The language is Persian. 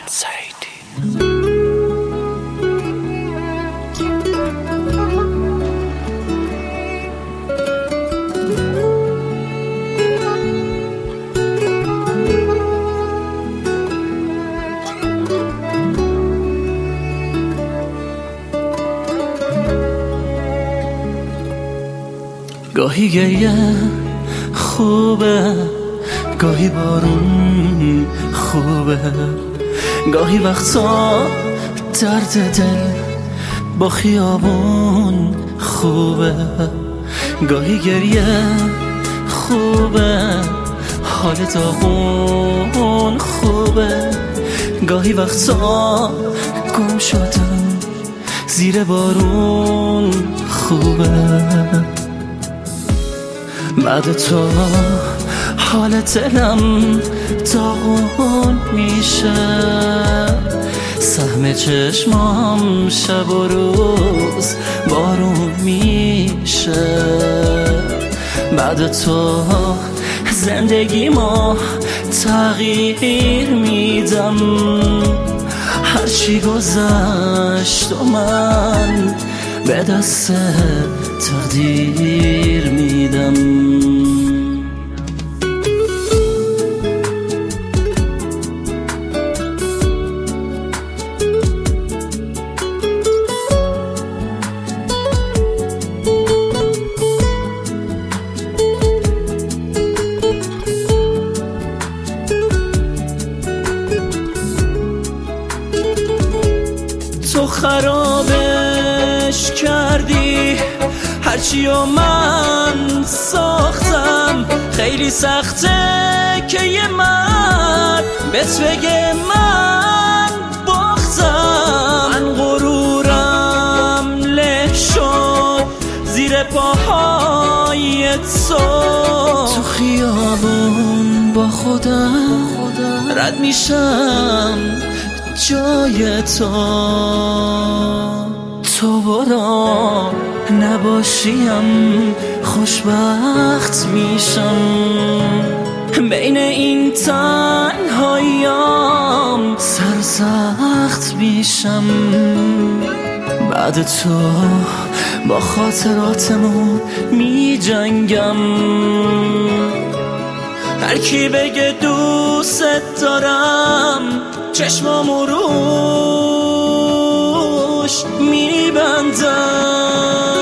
سعیدی. گاهی گریه خوبه، گاهی بارون خوبه، گاهی وقتا درد دل با خیابون خوبه. گاهی گریه خوبه، حال داغون خوبه، گاهی وقتا گم شدم زیر بارون خوبه. بعد تو حال دلم داغون میشه، سهم چشمام شب و روز بارون میشه. بعد تو زندگی ما تغییر میدم، هرچی گذشت و من به دست تقدیر میدم. تو خرابش کردی هرچی و من ساختم، خیلی سخته که یه مرد بهت بگه من باختم. من غرورم له شد زیر پاهای تو خیابون با خودم رد میشم جای تو برو نباشیم خوشبخت میشم. بین این تنهاییام سرسخت میشم. بعد تو با خاطراتمون می جنگم، هر کی بگه دوست دارم چشمامو روش میبندم.